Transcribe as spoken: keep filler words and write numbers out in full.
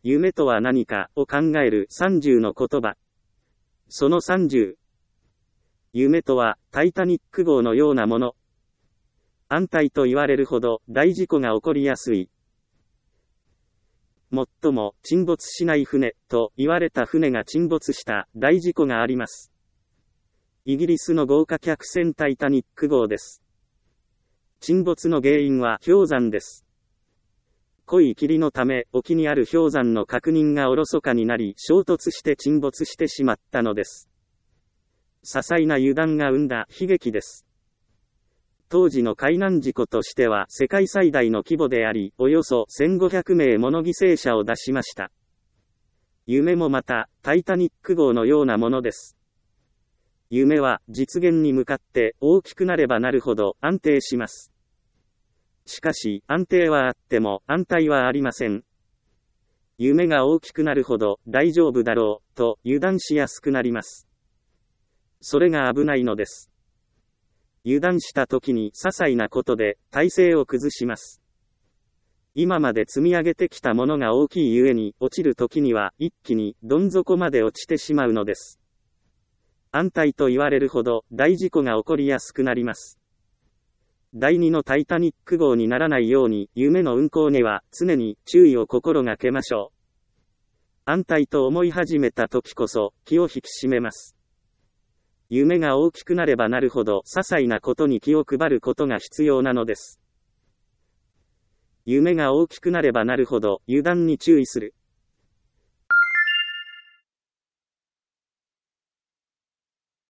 夢とは何かを考えるさんじゅうの言葉。そのさんじゅう。夢とは、タイタニック号のようなもの。安泰と言われるほど大事故が起こりやすい。もっとも沈没しない船と言われた船が沈没した大事故があります。イギリスの豪華客船タイタニック号です。沈没の原因は氷山です。濃い霧のため沖にある氷山の確認がおろそかになり衝突して沈没してしまったのです。些細な油断が生んだ悲劇です。当時の海難事故としては世界最大の規模であり、およそせんごひゃくめいもの犠牲者を出しました。夢もまた、タイタニック号のようなものです。夢は実現に向かって大きくなればなるほど安定します。しかし、安定はあっても安泰はありません。夢が大きくなるほど大丈夫だろうと油断しやすくなります。それが危ないのです。油断した時に些細なことで体勢を崩します。今まで積み上げてきたものが大きいゆえに落ちる時には一気にどん底まで落ちてしまうのです。安泰と言われるほど大事故が起こりやすくなります。第二のタイタニック号にならないように夢の運航には常に注意を心がけましょう。安泰と思い始めた時こそ気を引き締めます。夢が大きくなればなるほど些細なことに気を配ることが必要なのです。夢が大きくなればなるほど油断に注意する。